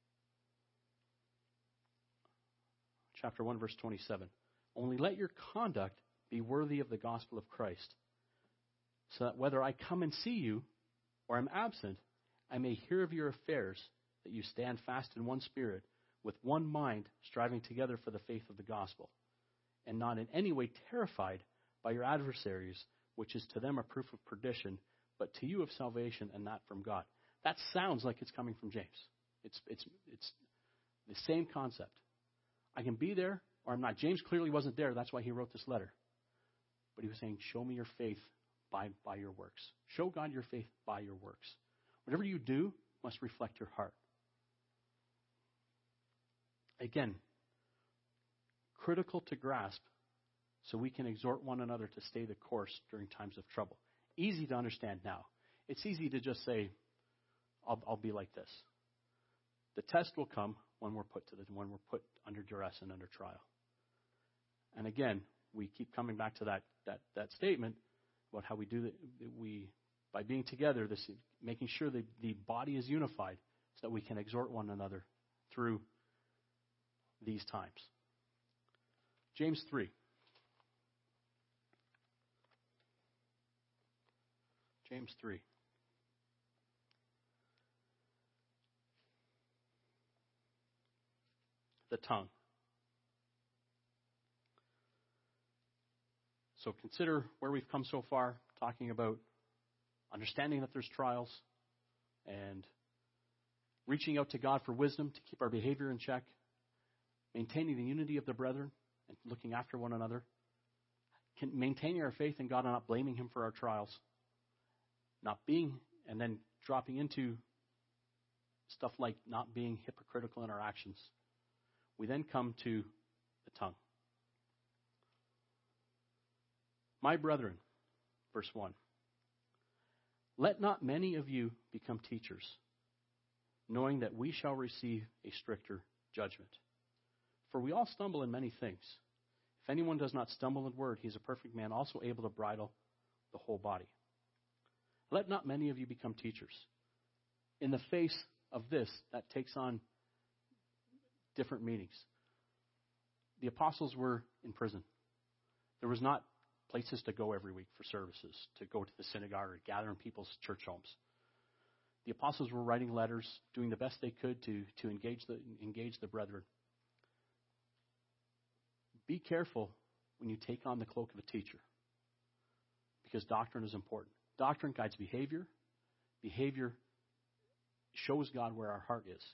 Chapter one, verse twenty-seven. Only let your conduct be worthy of the gospel of Christ, so that whether I come and see you or am absent, I may hear of your affairs, that you stand fast in one spirit, with one mind, striving together for the faith of the gospel, and not in any way terrified by your adversaries, which is to them a proof of perdition, but to you of salvation, and that from God. That sounds like it's coming from James. It's, it's, it's the same concept. I can be there, or I'm not. James clearly wasn't there. That's why he wrote this letter. But he was saying, show me your faith by, by your works. Show God your faith by your works. Whatever you do must reflect your heart. Again, critical to grasp so we can exhort one another to stay the course during times of trouble. Easy to understand now. It's easy to just say, I'll, I'll be like this. The test will come when we're put to the, when we're put under duress and under trial. And again, we keep coming back to that that that statement about how we do that. We by being together, this making sure that the body is unified, so that we can exhort one another through these times. James three. James three. The tongue. So consider where we've come so far, talking about understanding that there's trials and reaching out to God for wisdom to keep our behavior in check, maintaining the unity of the brethren and looking after one another, Can, maintaining our faith in God and not blaming Him for our trials, not being, and then dropping into stuff like not being hypocritical in our actions. We then come to the tongue. My brethren, verse one, let not many of you become teachers, knowing that we shall receive a stricter judgment. For we all stumble in many things. If anyone does not stumble in word, he is a perfect man, also able to bridle the whole body. Let not many of you become teachers. In the face of this, that takes on different meanings. The apostles were in prison. There was not places to go every week for services, to go to the synagogue or gather in people's church homes. The apostles were writing letters, doing the best they could to, to engage the engage the brethren. Be careful when you take on the cloak of a teacher, because doctrine is important. Doctrine guides behavior. Behavior shows God where our heart is.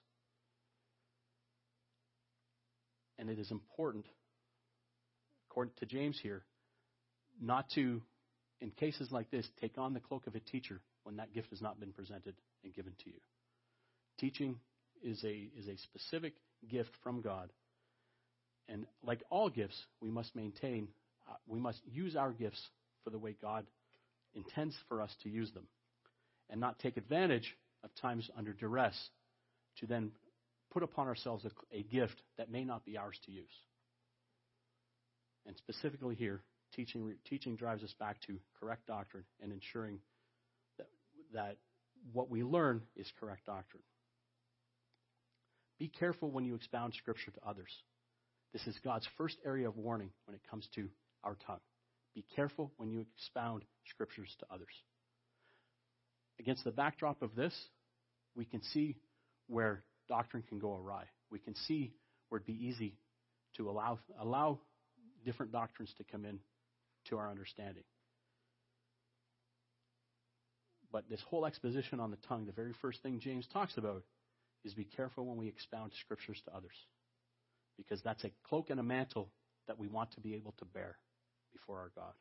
And it is important, according to James here, not to, in cases like this, take on the cloak of a teacher when that gift has not been presented and given to you. Teaching is a is a specific gift from God. And like all gifts, we must maintain, uh, we must use our gifts for the way God intends for us to use them, and not take advantage of times under duress to then put upon ourselves a, a gift that may not be ours to use. And specifically here, teaching teaching drives us back to correct doctrine and ensuring that that what we learn is correct doctrine. Be careful when you expound Scripture to others. This is God's first area of warning when it comes to our tongue. Be careful when you expound Scriptures to others. Against the backdrop of this, we can see where doctrine can go awry. We can see where it'd be easy to allow allow different doctrines to come in to our understanding. But this whole exposition on the tongue, the very first thing James talks about is be careful when we expound scriptures to others, because that's a cloak and a mantle that we want to be able to bear before our God.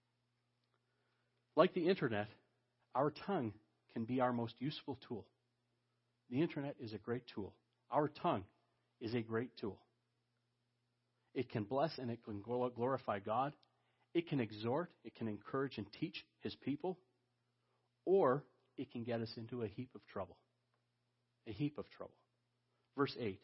Like the internet, our tongue can be our most useful tool. The internet is a great tool. Our tongue is a great tool. It can bless and it can glorify God. It can exhort, it can encourage and teach his people, or it can get us into a heap of trouble. A heap of trouble. Verse eight.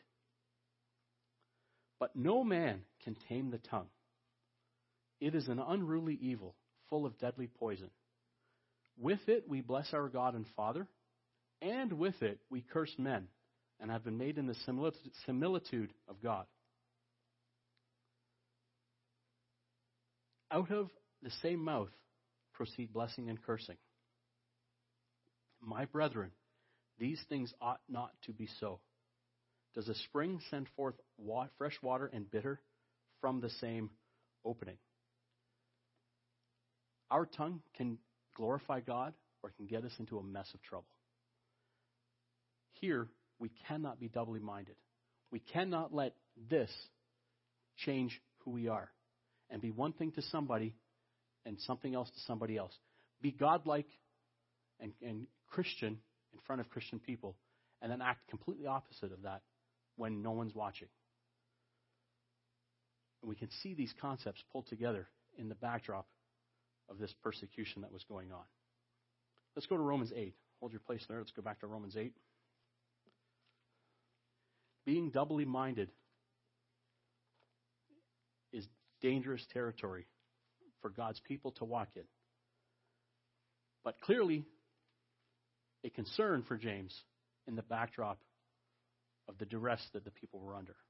But no man can tame the tongue. It is an unruly evil, full of deadly poison. With it we bless our God and Father, and with it we curse men, and have been made in the similitude of God. Out of the same mouth proceed blessing and cursing. My brethren, these things ought not to be so. Does a spring send forth wa- fresh water and bitter from the same opening? Our tongue can glorify God or it can get us into a mess of trouble. Here, we cannot be doubly minded. We cannot let this change who we are and be one thing to somebody and something else to somebody else. Be godlike and, and Christian in front of Christian people and then act completely opposite of that when no one's watching. And we can see these concepts pulled together in the backdrop of this persecution that was going on. Let's go to Romans eight. Hold your place there. Let's go back to Romans eight. Being doubly minded is dangerous territory for God's people to walk in. But clearly, a concern for James in the backdrop of the duress that the people were under.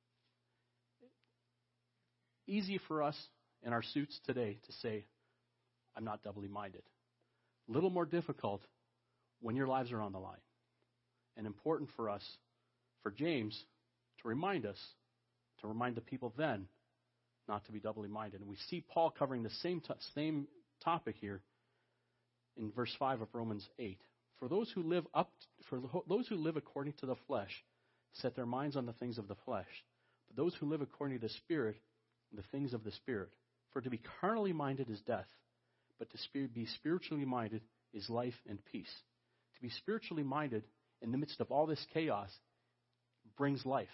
Easy for us in our suits today to say, I'm not doubly minded. A little more difficult when your lives are on the line. And important for us, for James, to remind us, to remind the people then, not to be doubly minded. And we see Paul covering the same t- same topic here in verse five of Romans eight. For those who live up, for those who live according to the flesh, set their minds on the things of the flesh. But those who live according to the Spirit, the things of the Spirit. For to be carnally minded is death, but to be spiritually minded is life and peace. To be spiritually minded in the midst of all this chaos brings life.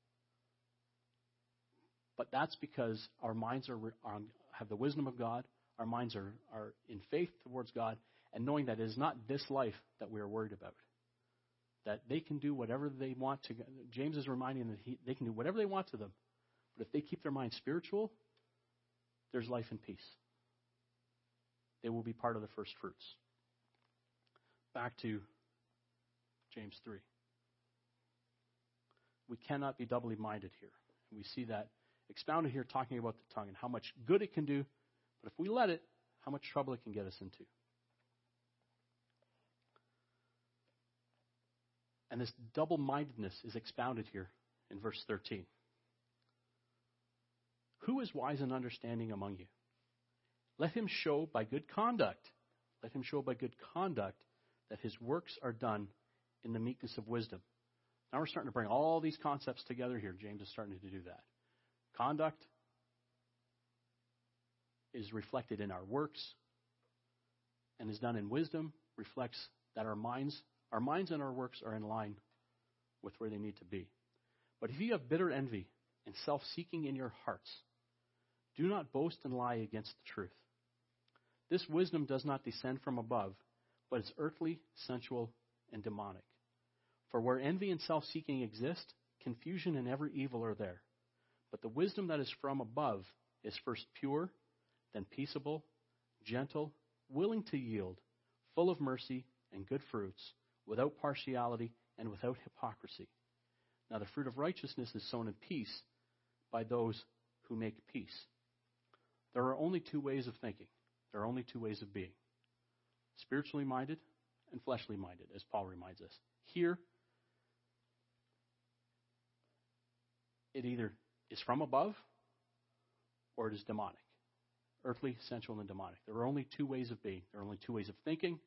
But that's because our minds are, are have the wisdom of God, our minds are, are in faith towards God, and knowing that it is not this life that we are worried about. That they can do whatever they want to. James is reminding them that he, they can do whatever they want to them. But if they keep their mind spiritual, there's life and peace. They will be part of the first fruits. Back to James three. We cannot be doubly minded here. We see that expounded here talking about the tongue and how much good it can do, but if we let it, how much trouble it can get us into. And this double-mindedness is expounded here in verse thirteen. Who is wise and understanding among you? Let him show by good conduct, let him show by good conduct that his works are done in the meekness of wisdom. Now we're starting to bring all these concepts together here. James is starting to do that. Conduct is reflected in our works and is done in wisdom, reflects that our minds, our minds and our works are in line with where they need to be. But if you have bitter envy and self-seeking in your hearts, do not boast and lie against the truth. This wisdom does not descend from above, but is earthly, sensual, and demonic. For where envy and self-seeking exist, confusion and every evil are there. But the wisdom that is from above is first pure, then peaceable, gentle, willing to yield, full of mercy and good fruits, without partiality and without hypocrisy. Now the fruit of righteousness is sown in peace by those who make peace. There are only two ways of thinking. There are only two ways of being. Spiritually minded and fleshly minded, as Paul reminds us. Here, it either is from above or it is demonic. Earthly, sensual, and demonic. There are only two ways of being. There are only two ways of thinking.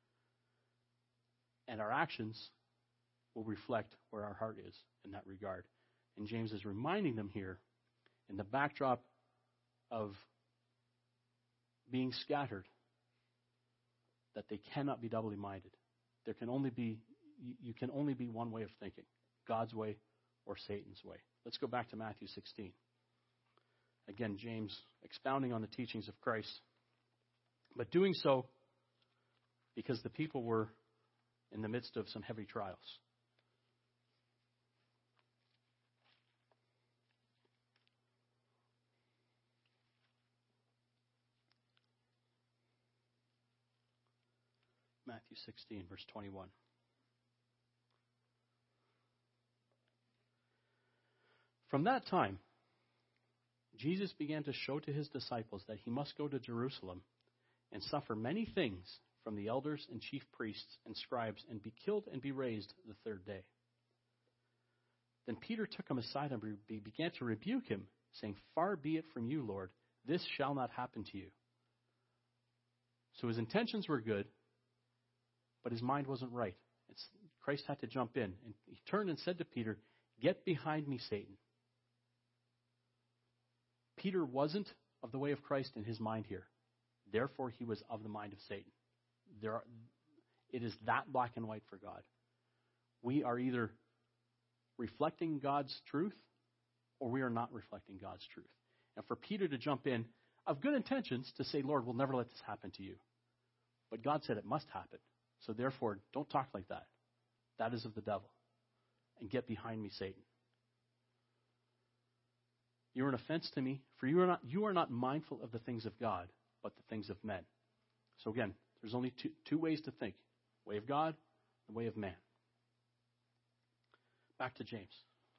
And our actions will reflect where our heart is in that regard. And James is reminding them here, in the backdrop of being scattered, that they cannot be doubly minded. There can only be, you can only be one way of thinking, God's way or Satan's way. Let's go back to Matthew sixteen. Again, James expounding on the teachings of Christ, but doing so because the people were in the midst of some heavy trials. Matthew sixteen, verse twenty-one. From that time, Jesus began to show to his disciples that he must go to Jerusalem and suffer many things from the elders and chief priests and scribes and be killed and be raised the third day. Then Peter took him aside and began to rebuke him, saying, "Far be it from you, Lord, this shall not happen to you." So his intentions were good, but his mind wasn't right. It's, Christ had to jump in. And he turned and said to Peter, "Get behind me, Satan." Peter wasn't of the way of Christ in his mind here. Therefore, he was of the mind of Satan. There are, it is that black and white for God. We are either reflecting God's truth or we are not reflecting God's truth. And for Peter to jump in of good intentions to say, "Lord, we'll never let this happen to you." But God said it must happen. So therefore, don't talk like that. That is of the devil. And get behind me, Satan. You are an offense to me, for you are not you are not mindful of the things of God, but the things of men. So again, there's only two, two ways to think. Way of God, the way of man. Back to James.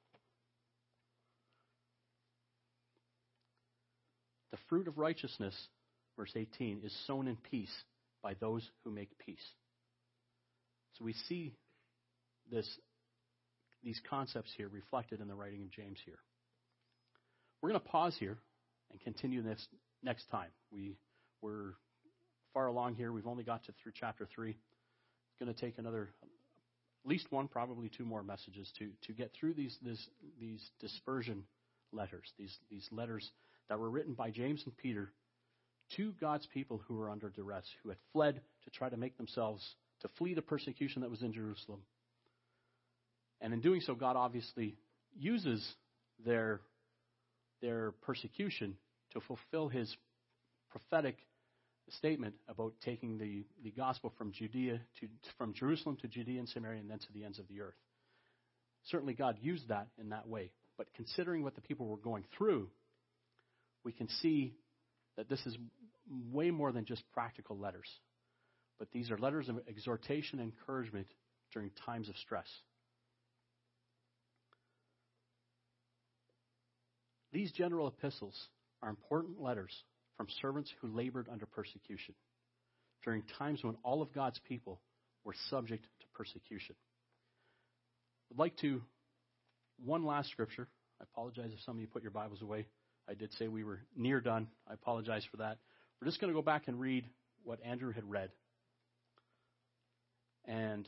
The fruit of righteousness, verse eighteen, is sown in peace by those who make peace. So we see this, these concepts here reflected in the writing of James here. We're going to pause here and continue this next time. We, we're far along here. We've only got to through chapter three. It's going to take another, at least one, probably two more messages to, to get through these, this, these dispersion letters, these, these letters that were written by James and Peter to God's people who were under duress, who had fled to try to make themselves, to flee the persecution that was in Jerusalem. And in doing so, God obviously uses their their persecution to fulfill his prophetic statement about taking the, the gospel from Judea to from Jerusalem to Judea and Samaria and then to the ends of the earth. Certainly God used that in that way. But considering what the people were going through, we can see that this is way more than just practical letters. But these are letters of exhortation and encouragement during times of stress. These general epistles are important letters from servants who labored under persecution during times when all of God's people were subject to persecution. I'd like to, one last scripture. I apologize if some of you put your Bibles away. I did say we were near done. I apologize for that. We're just going to go back and read what Andrew had read and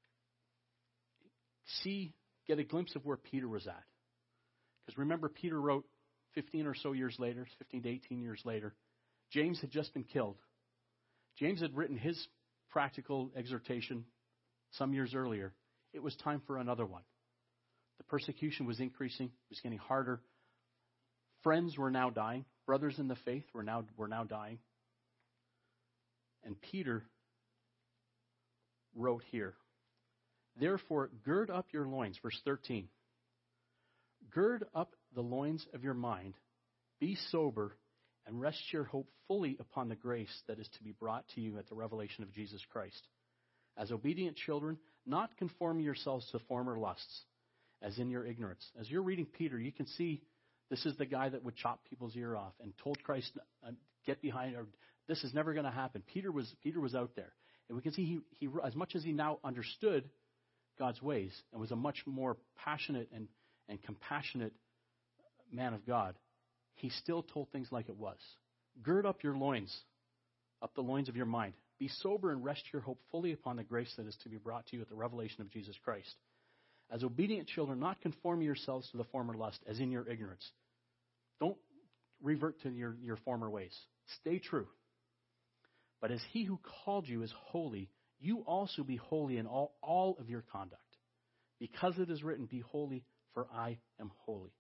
see, get a glimpse of where Peter was at. Because remember, Peter wrote fifteen or so years later, fifteen to eighteen years later. James had just been killed. James had written his practical exhortation some years earlier. It was time for another one. The persecution was increasing. It was getting harder. Friends were now dying. Brothers in the faith were now, were now dying. And Peter wrote here, "Therefore, gird up your loins," verse thirteen. "Gird up the loins of your mind, be sober, and rest your hope fully upon the grace that is to be brought to you at the revelation of Jesus Christ. As obedient children, not conform yourselves to former lusts, as in your ignorance." As you're reading Peter, you can see this is the guy that would chop people's ear off and told Christ, uh, get behind, or this is never going to happen. Peter was, Peter was out there. And we can see he, he, as much as he now understood God's ways and was a much more passionate and, and compassionate man of God, he still told things like it was. Gird up your loins, up the loins of your mind. Be sober and rest your hope fully upon the grace that is to be brought to you at the revelation of Jesus Christ. As obedient children, not conform yourselves to the former lust, as in your ignorance. Don't revert to your, your former ways. Stay true. But as he who called you is holy, you also be holy in all, all of your conduct. Because it is written, be holy, for I am holy.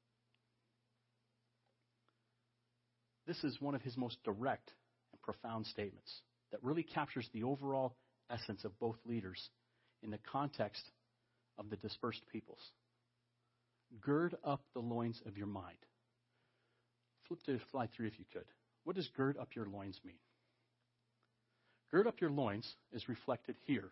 This is one of his most direct and profound statements that really captures the overall essence of both leaders in the context of the dispersed peoples. Gird up the loins of your mind. Flip to slide three if you could. What does gird up your loins mean? Gird up your loins is reflected here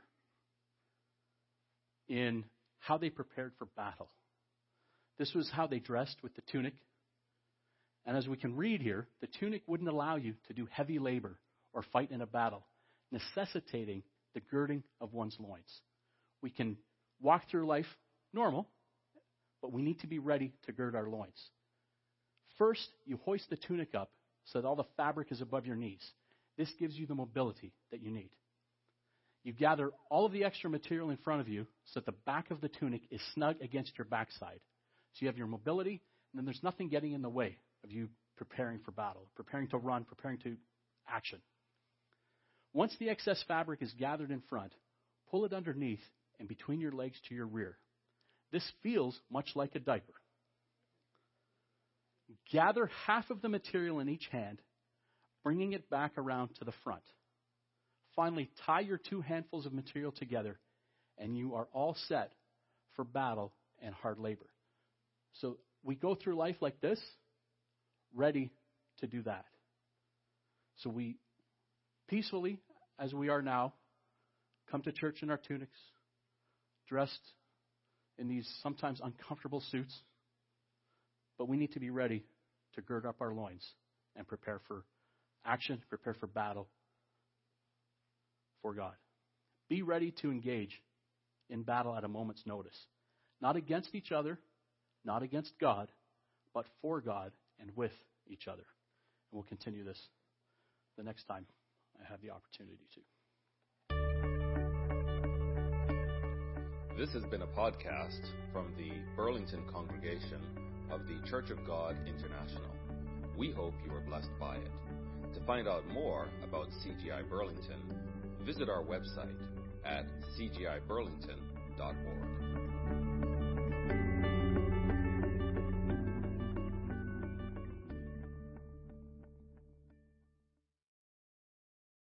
in how they prepared for battle. This was how they dressed with the tunic. And as we can read here, the tunic wouldn't allow you to do heavy labor or fight in a battle, necessitating the girding of one's loins. We can walk through life normal, but we need to be ready to gird our loins. First, you hoist the tunic up so that all the fabric is above your knees. This gives you the mobility that you need. You gather all of the extra material in front of you so that the back of the tunic is snug against your backside. So you have your mobility, and then there's nothing getting in the way of you preparing for battle, preparing to run, preparing to action. Once the excess fabric is gathered in front, pull it underneath and between your legs to your rear. This feels much like a diaper. Gather half of the material in each hand, bringing it back around to the front. Finally, tie your two handfuls of material together, and you are all set for battle and hard labor. So we go through life like this, ready to do that. So we peacefully, as we are now, come to church in our tunics, dressed in these sometimes uncomfortable suits, but we need to be ready to gird up our loins and prepare for action, prepare for battle for God. Be ready to engage in battle at a moment's notice. Not against each other, not against God, but for God and with each other. And we'll continue this the next time I have the opportunity to. This has been a podcast from the Burlington congregation of the Church of God International. We hope you are blessed by it. To find out more about C G I Burlington, visit our website at c g i burlington dot org.